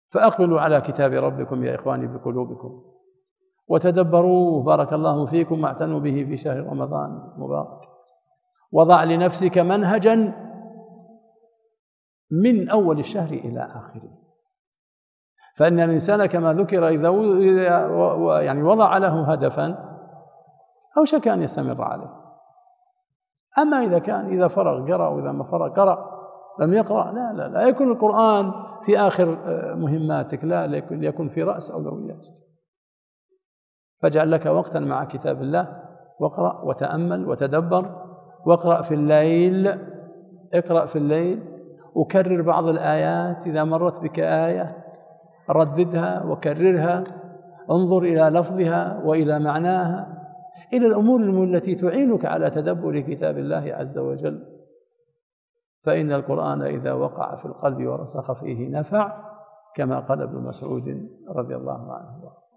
فأقبلوا على كتاب ربكم يا إخواني بقلوبكم وتدبروه بارك الله فيكم واعتنوا به في شهر رمضان المبارك. وضع لنفسك منهجا من أول الشهر إلى آخره، فإن الإنسان كما ذكر إذا يعني وضع له هدفا أوشك أن يستمر عليه. أما إذا فرغ قرأ، وإذا ما فرغ قرأ لم يقرأ، لا يكون القرآن في آخر مهماتك، لا يكون في رأس أولوياتك. فاجعل لك وقتا مع كتاب الله، واقرأ وتأمل وتدبر، واقرأ في الليل، اقرأ في الليل وكرر بعض الآيات، إذا مرت بك آية رددها وكررها، انظر إلى لفظها وإلى معناها، إلى الأمور التي تعينك على تدبر كتاب الله عز وجل. فإن القرآن إذا وقع في القلب ورسخ فيه نفع، كما قال ابن مسعود رضي الله عنه.